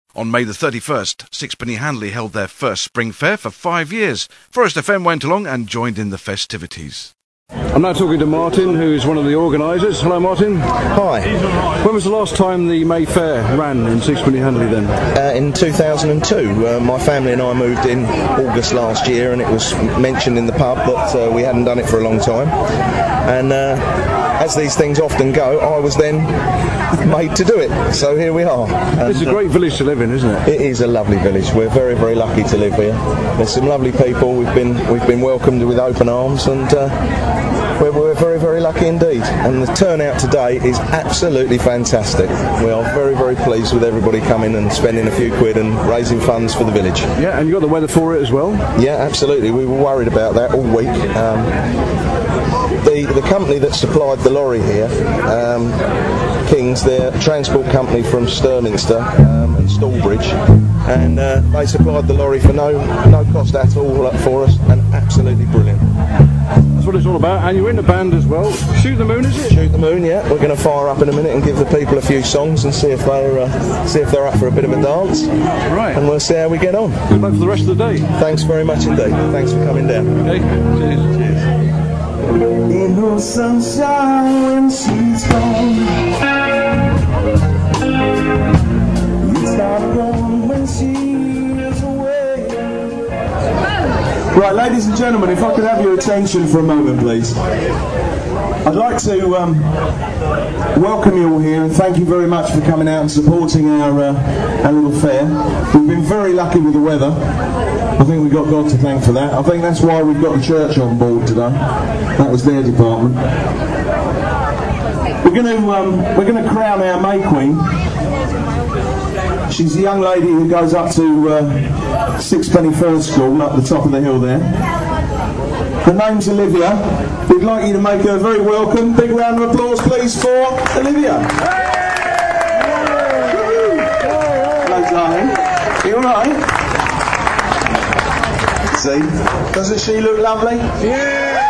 On May the 31st, Sixpenny Handley held their first spring fair for 5 years. Forest FM went along and joined in the festivities. I'm now talking to Martin, who's one of the organisers. Hello, Martin. Hi. When was the last time the May Fair ran in Sixpenny Handley then? In 2002. My family and I moved in August last year, and it was mentioned in the pub that we hadn't done it for a long time. And as these things often go, I was then made to do it. So here we are. And, it's a great village to live in, isn't it? It is a lovely village. We're very, very lucky to live here. There's some lovely people. We've been welcomed with open arms, and we're very, very lucky indeed. And the turnout today is absolutely fantastic. We are very, very pleased with everybody coming and spending a few quid and raising funds for the village. Yeah, and you got the weather for it as well? Yeah, absolutely. We were worried about that all week. The company that supplied the lorry here, Kings, they're a transport company from Sturminster and Stallbridge, and they supplied the lorry for no cost at all for us, and absolutely brilliant. That's what it's all about. And you're in the band as well. Shoot the Moon, is it? Shoot the Moon, yeah. We're going to fire up in a minute and give the people a few songs and see if they're up for a bit of a dance. Right. And we'll see how we get on. Good luck for the rest of the day. Thanks very much indeed. Thanks for coming down. Okay. Cheers. Cheers. Ain't no sunshine when she's gone. It's not gone when she is away. Right, ladies and gentlemen, if I could have your attention for a moment, please. I'd like to welcome you all here and thank you very much for coming out and supporting our little fair. We've been very lucky with the weather. I think we've got God to thank for that. I think that's why we've got the church on board today. That was their department. We're going to crown our May Queen. She's a young lady who goes up to Sixpenny First School up the top of the hill there. Her name's Olivia. We'd like you to make her very welcome. Big round of applause, please, for Olivia. Hello, darling. Are you all right? See? Doesn't she look lovely? Yeah!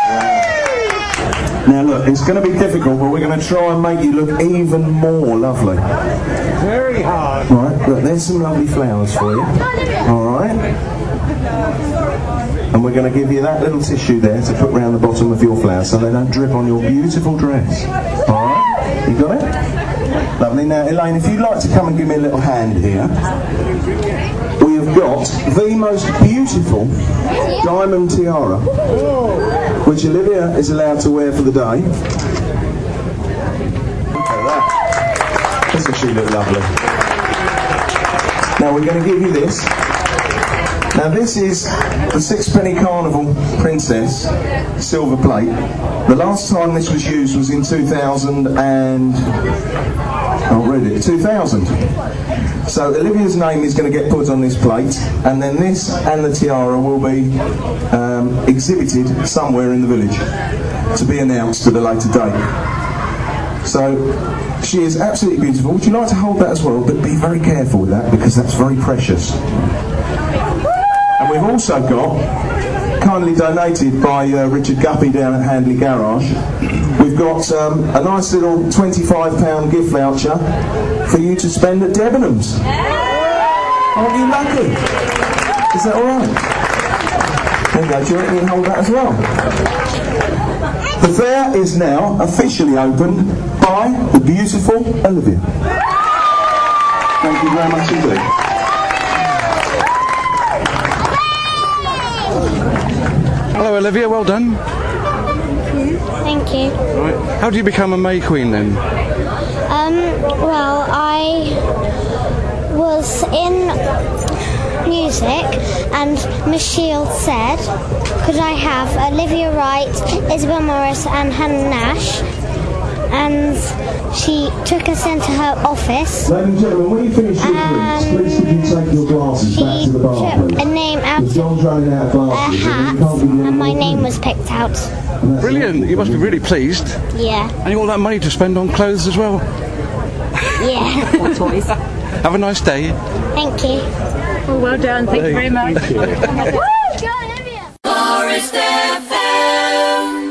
Now look, it's going to be difficult, but we're going to try and make you look even more lovely. Very hard. Right, look, there's some lovely flowers for you. Alright? And we're going to give you that little tissue there to put round the bottom of your flower so they don't drip on your beautiful dress. Alright? You got it? Lovely. Now, Elaine, if you'd like to come and give me a little hand here. We have got the most beautiful diamond tiara, which Olivia is allowed to wear for the day. Look at that. Doesn't she look lovely? Now we're going to give you this. Now this is the Sixpenny Carnival Princess silver plate. The last time this was used was in 2000 and... I'll read it. 2000. So Olivia's name is going to get put on this plate, and then this and the tiara will be exhibited somewhere in the village to be announced at a later date. So she is absolutely beautiful. Would you like to hold that as well? But be very careful with that because that's very precious. And we've also got, kindly donated by Richard Guppy down at Handley Garage, we've got a nice little £25 gift voucher for you to spend at Debenhams. Aren't you lucky? Is that alright? There you go, do you reckon you can hold that as well? The fair is now officially opened by the beautiful Olivia. Thank you very much indeed. Hello, Olivia. Well done. Thank you. Right. How do you become a May Queen then? Well, I was in music and Miss Shield said, could I have Olivia Wright, Isabel Morris and Hannah Nash? And she took us into her office. Ladies and gentlemen, when you finish your drinks, please could you take your glasses back to the bar, she took please? a name out of a hat and my name was picked out. Brilliant. You must be really pleased. Yeah. And you got all that money to spend on clothes as well. Yeah. Or toys. Have a nice day. Thank you. Oh, well done. Thank you very much. Woo! Go Olivia! Forest FM.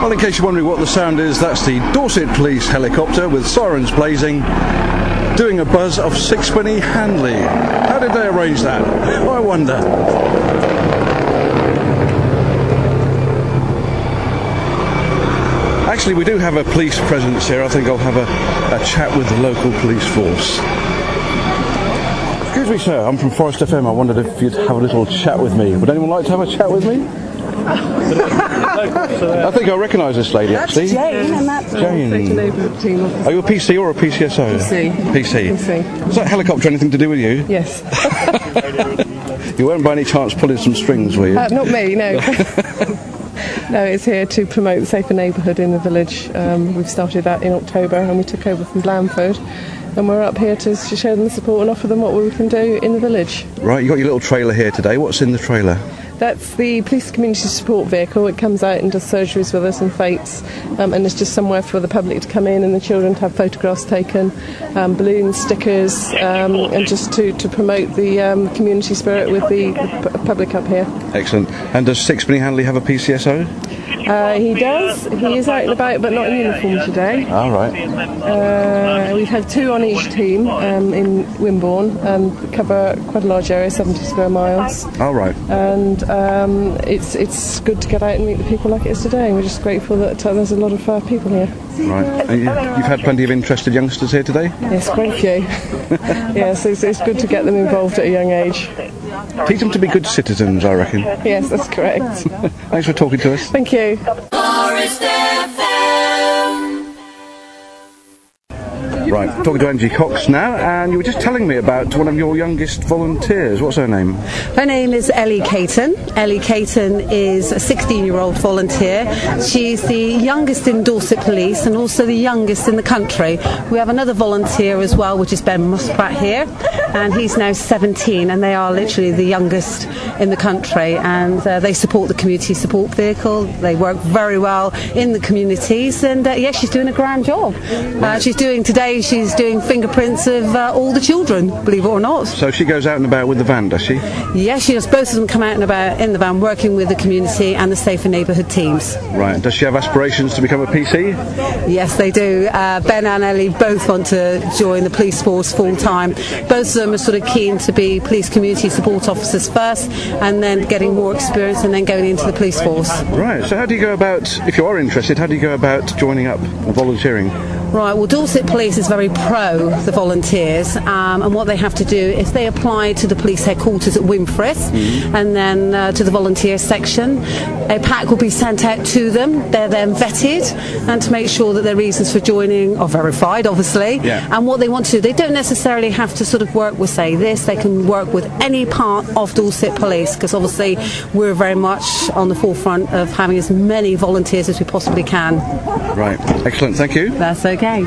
Well, in case you're wondering what the sound is, that's the Dorset Police helicopter with sirens blazing, doing a buzz of Sixpenny Handley. How did they arrange that? I wonder. Actually, we do have a police presence here. I think I'll have a chat with the local police force. Excuse me, sir, I'm from Forest FM. I wondered if you'd have a little chat with me. Would anyone like to have a chat with me? I think I recognise this lady, actually. Jane, and that's Jane. team. Are you a PC or a PCSO? PC. Is that helicopter anything to do with you? Yes. You weren't by any chance pulling some strings, were you? Not me, no. No, it's here to promote the safer neighbourhood in the village. We've started that in October and we took over from Blandford. And we're up here to show them the support and offer them what we can do in the village. Right, you got your little trailer here today. What's in the trailer? That's the police community support vehicle. It comes out and does surgeries with us and fates, and it's just somewhere for the public to come in and the children to have photographs taken, balloons, stickers, and just to promote the community spirit with the public up here. Excellent. And does Sixpenny Handley have a PCSO? He does. He is out and about, but not in uniform today. All right. We have 2 on each team in Wimborne and cover quite a large area, 70 square miles. All right. And it's good to get out and meet the people like it is today. We're just grateful that there's a lot of people here. Right. And you've had plenty of interested youngsters here today? Yes, quite a few. Yes, it's good to get them involved at a young age. Teach them to be good citizens, I reckon. Yes, that's correct. Thanks for talking to us. Thank you. Forest FM. Right, talking to Angie Cox now, and you were just telling me about one of your youngest volunteers. What's her name? Her name is Ellie Caton. Ellie Caton is a 16-year-old volunteer. She's the youngest in Dorset Police and also the youngest in the country. We have another volunteer as well, which is Ben Muspratt here, and he's now 17, and they are literally the youngest in the country, and they support the community support vehicle. They work very well in the communities, and yes, she's doing a grand job. She's doing fingerprints of all the children, believe it or not. So she goes out and about with the van, does she? Yes, she does. Both of them come out and about in the van, working with the community and the safer neighbourhood teams. Right. Does she have aspirations to become a PC? Yes, they do. Ben and Ellie both want to join the police force full time. Both of them are sort of keen to be police community support officers first, and then getting more experience, and then going into the police force. Right. So how do you go about, if you are interested, how do you go about joining up and volunteering? Right, well, Dorset Police is very pro the volunteers, and what they have to do is they apply to the police headquarters at Wimfrith, and then to the volunteer section. A pack will be sent out to them. They're then vetted, and to make sure that their reasons for joining are verified, obviously. Yeah. And what they want to do, they don't necessarily have to sort of work with, say, this. They can work with any part of Dorset Police, because obviously we're very much on the forefront of having as many volunteers as we possibly can. Right. Excellent. Thank you. That's okay.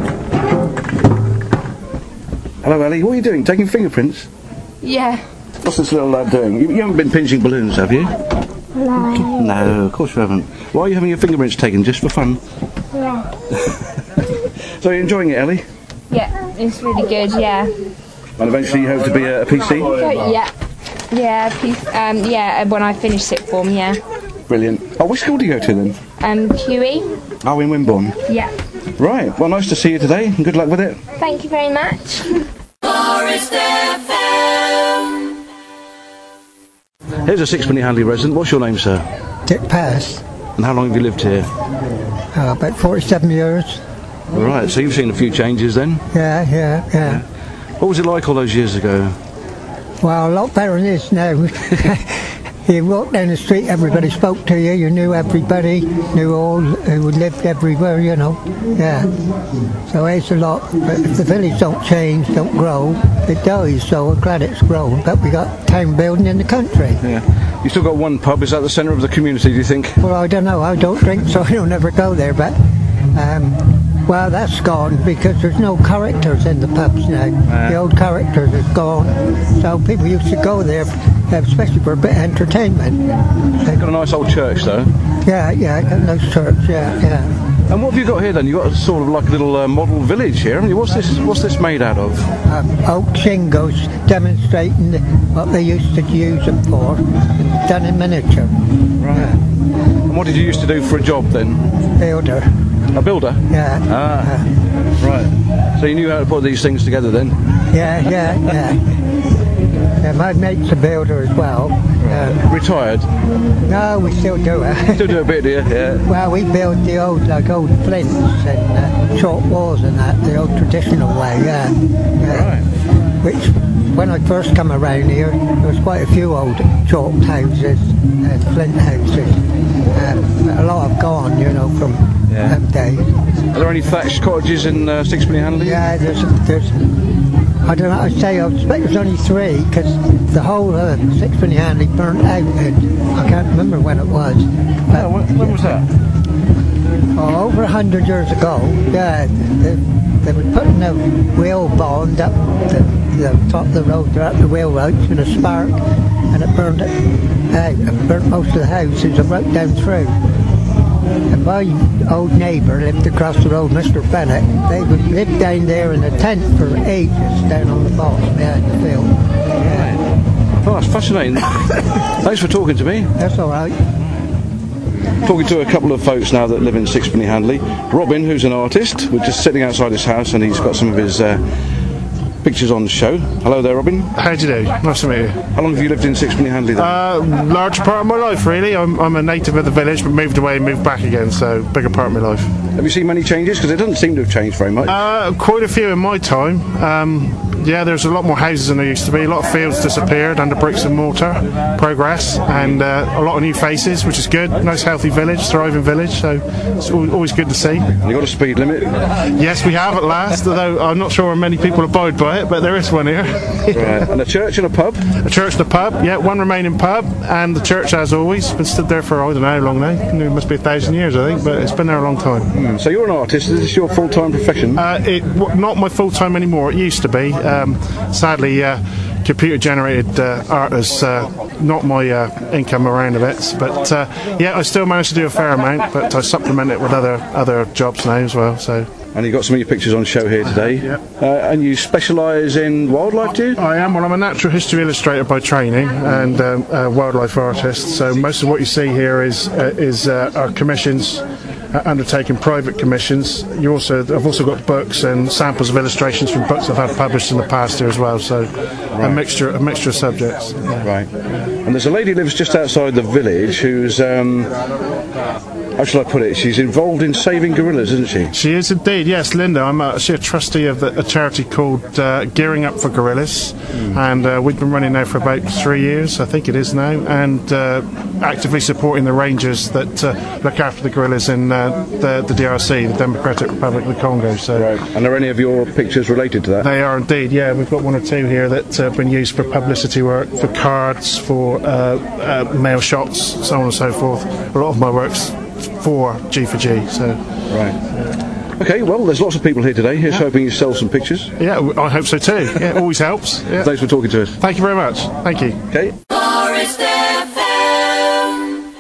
Hello, Ellie. What are you doing? Taking fingerprints? Yeah. What's this little lad doing? You haven't been pinching balloons, have you? No. No, of course you haven't. Why are you having your fingerprints taken? Just for fun? Yeah. So you're enjoying it, Ellie? Yeah, it's really good, yeah. And eventually you hope to be a PC? Yeah, when I finish sixth form, yeah. Brilliant. Oh, which school do you go to then? QE. Oh, in Wimborne? Yeah. Right, well, nice to see you today, and good luck with it. Thank you very much. Forest FM. Here's a Sixpenny Handley resident. What's your name, sir? Dick Pass. And how long have you lived here? About 47 years. Right, so you've seen a few changes then? Yeah. What was it like all those years ago? Well, a lot better than this now. You walked down the street, everybody spoke to you, you knew everybody, knew all who lived everywhere, you know. Yeah. So it's a lot. But if the village don't change, don't grow, it dies. So we're glad it's grown. But we got town building in the country. Yeah. You still got one pub. Is that the centre of the community, do you think? Well, I don't know. I don't drink, so I don't ever go there. But well, that's gone because there's no characters in the pubs now. The old characters are gone. So people used to go there, especially for a bit of entertainment. You've got a nice old church, though. Yeah, got a nice church, yeah. And what have you got here, then? You've got sort of like a little model village here, haven't you? What's this made out of? Oak shingles demonstrating what they used to use them for, done in miniature. Right. And what did you used to do for a job then? Builder. A builder? Yeah. Right. So you knew how to put these things together then? Yeah. Yeah, my mate's a builder as well. Retired? No, we still do it. Still do a bit, do you? Yeah. Well, we build the old flints and chalk walls and that, the old traditional way, yeah. Right. Which, when I first come around here, there was quite a few old chalk houses and flint houses. But a lot have gone, from them days. Are there any thatched cottages in Sixpenny Hanley? Yeah, there's I don't know, I expect there's only 3, because the whole Sixpenny Hanley burnt out, and I can't remember when it was. But, when was that? Over 100 years ago, yeah. They were putting the wheel bond up the top of the road, up the wheel ropes with a spark, and it burned it out. It burnt most of the houses and right down through. And my old neighbour lived across the road, Mr. Bennett. They would live down there in a tent for ages, down on the bottom behind the field. Yeah. Oh, that's fascinating. Thanks for talking to me. That's all right. Talking to a couple of folks now that live in Sixpenny Hanley. Robin, who's an artist, we're just sitting outside his house and he's got some of his pictures on the show. Hello there, Robin. How do you do? Nice to meet you. How long have you lived in Sixpenny Hanley then? Large part of my life, really. I'm a native of the village, but moved away and moved back again, so bigger part of my life. Have you seen many changes? Because it doesn't seem to have changed very much. Quite a few in my time. Yeah, there's a lot more houses than there used to be. A lot of fields disappeared under bricks and mortar progress, and a lot of new faces, which is good. Nice, healthy village, thriving village, so it's always good to see. And you got a speed limit? Yes, we have at last, although I'm not sure many people abide by it, but there is one here. Right. And a church and a pub? A church and a pub, yeah, one remaining pub, and the church, as always, been stood there for, I don't know how long now. It must be 1,000 years, I think, but it's been there a long time. So you're an artist. Is this your full-time profession? Not my full-time anymore. It used to be. Sadly, computer-generated art is not my income around a bit, but yeah, I still manage to do a fair amount, but I supplement it with other jobs now as well. So. And you've got some of your pictures on show here today. Yep. And you specialise in wildlife, do you? I am. Well, I'm a natural history illustrator by training and a wildlife artist. So most of what you see here is our commissions, undertaking private commissions. I've also got books and samples of illustrations from books I've had published in the past here as well. So right. a mixture of subjects. Yeah. Right. And there's a lady who lives just outside the village who's how shall I put it? She's involved in saving gorillas, isn't she? She is indeed, yes, Linda. I'm actually a trustee of a charity called Gearing Up for Gorillas, and we've been running now for about 3 years, I think it is now, and actively supporting the rangers that look after the gorillas in the DRC, the Democratic Republic of the Congo. So, right. And are any of your pictures related to that? They are indeed, yeah. We've got 1 or 2 here that have been used for publicity work, for cards, for mail shots, so on and so forth. A lot of my work's for G4G, so. Right. Okay, well, there's lots of people here today. Here's hoping you sell some pictures. Yeah, I hope so too. Yeah, always helps. Yeah. Thanks for talking to us. Thank you very much. Thank you. Okay. Forest FM.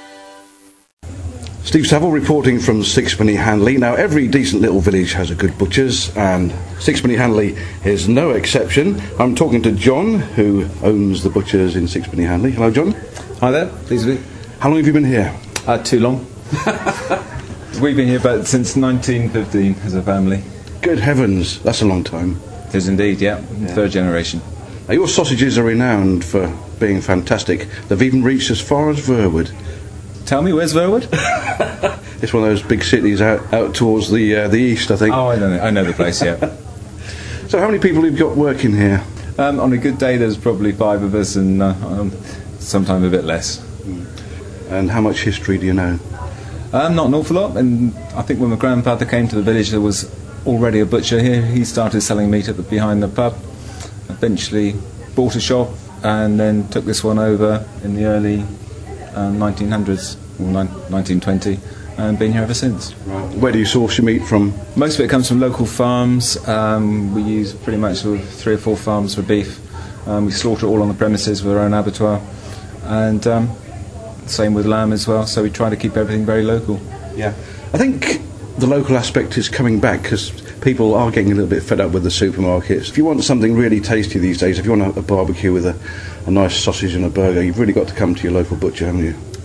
Steve Saville reporting from Sixpenny Hanley. Now, every decent little village has a good butcher's, and Sixpenny Hanley is no exception. I'm talking to John, who owns the butcher's in Sixpenny Hanley. Hello, John. Hi there. Pleased to be. How long have you been here? Too long. We've been here since 1915 as a family. Good heavens, that's a long time. It is indeed, yeah. Third generation. Now, your sausages are renowned for being fantastic. They've even reached as far as Verwood. Tell me, where's Verwood? It's one of those big cities out towards the east, I think. Oh, I know the place, yeah. So how many people have you got working here? On a good day, there's probably 5 of us, and sometimes a bit less. And how much history do you know? Not an awful lot, and I think when my grandfather came to the village there was already a butcher here. He started selling meat behind the pub, eventually bought a shop and then took this one over in the early 1900s, or 1920, and been here ever since. Right. Where do you source your meat from? Most of it comes from local farms. We use pretty much 3 or 4 farms for beef. We slaughter it all on the premises with our own abattoir, and same with lamb as well, so we try to keep everything very local. Yeah. I think the local aspect is coming back because people are getting a little bit fed up with the supermarkets. If you want something really tasty these days, if you want a barbecue with a nice sausage and a burger, you've really got to come to your local butcher, haven't you?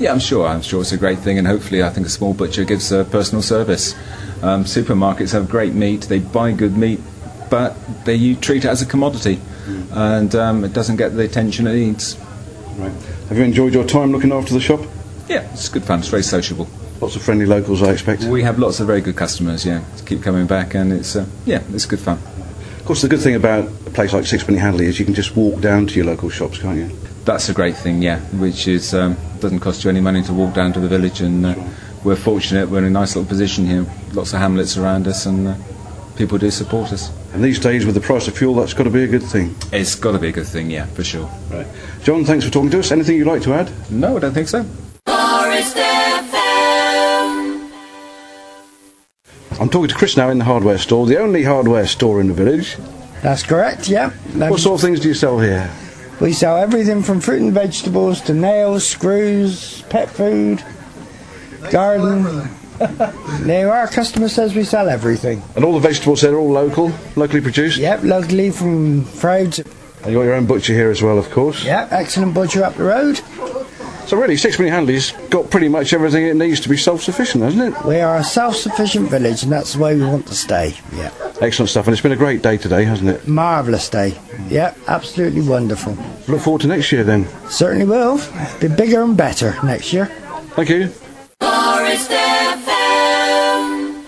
Yeah, I'm sure it's a great thing, and hopefully I think a small butcher gives personal service. Supermarkets have great meat, they buy good meat, but you treat it as a commodity, and it doesn't get the attention it needs. Right. Have you enjoyed your time looking after the shop? Yeah, it's good fun, it's very sociable. Lots of friendly locals, I expect. We have lots of very good customers, to keep coming back, and it's good fun. Of course, the good thing about a place like Sixpenny Handley is you can just walk down to your local shops, can't you? That's a great thing, which is doesn't cost you any money to walk down to the village, and we're fortunate, we're in a nice little position here, lots of hamlets around us, and people do support us. And these days, with the price of fuel, that's got to be a good thing. It's got to be a good thing, for sure. Right. John, thanks for talking to us. Anything you'd like to add? No, I don't think so. Forest FM. I'm talking to Chris now in the hardware store, the only hardware store in the village. That's correct, yeah. What sort of things do you sell here? We sell everything from fruit and vegetables to nails, screws, pet food, garden. Our customer says we sell everything. And all the vegetables there are all locally produced? Yep, locally from Frouds. And you've got your own butcher here as well, of course? Yep, excellent butcher up the road. So really, Sixpenny Handley's got pretty much everything it needs to be self-sufficient, hasn't it? We are a self-sufficient village, and that's the way we want to stay, Excellent stuff, and it's been a great day today, hasn't it? Marvellous day. Yep, absolutely wonderful. Look forward to next year then. Certainly will. Be bigger and better next year. Thank you. Forest FM.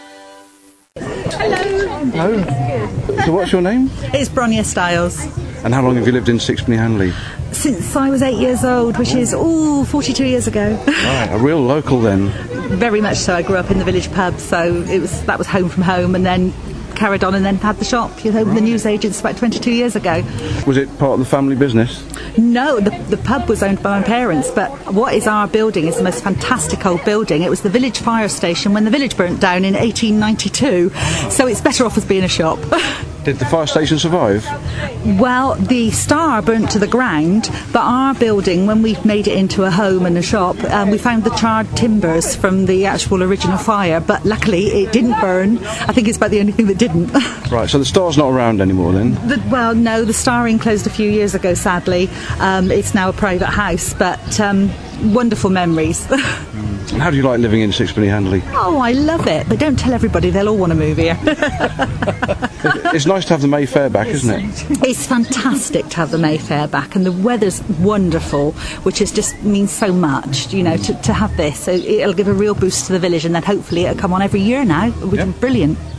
Hello. So what's your name? It's Bronya Stiles. And how long have you lived in Sixpenny Handley? Since I was 8 years old, which is 42 years ago. Right, a real local then. Very much so. I grew up in the village pub, so that was home from home, and then carried on and then had the shop. You know, the newsagents about 22 years ago. Was it part of the family business? No, the pub was owned by my parents, but what is our building is the most fantastic old building. It was the village fire station when the village burnt down in 1892, so it's better off as being a shop. Did the fire station survive? Well, the Star burnt to the ground, but our building, when we made it into a home and a shop, we found the charred timbers from the actual original fire, but luckily it didn't burn. I think it's about the only thing that didn't. Right, so the Star's not around anymore then? Well, no, the Star Inn closed a few years ago, sadly. It's now a private house, but wonderful memories. And how do you like living in Sixpenny Handley? Oh, I love it, but don't tell everybody, they'll all want to move here. It's nice to have the Mayfair back, isn't it? It's fantastic to have the Mayfair back, and the weather's wonderful, which just means so much, to have this. So it'll give a real boost to the village, and then hopefully it'll come on every year now, which is brilliant.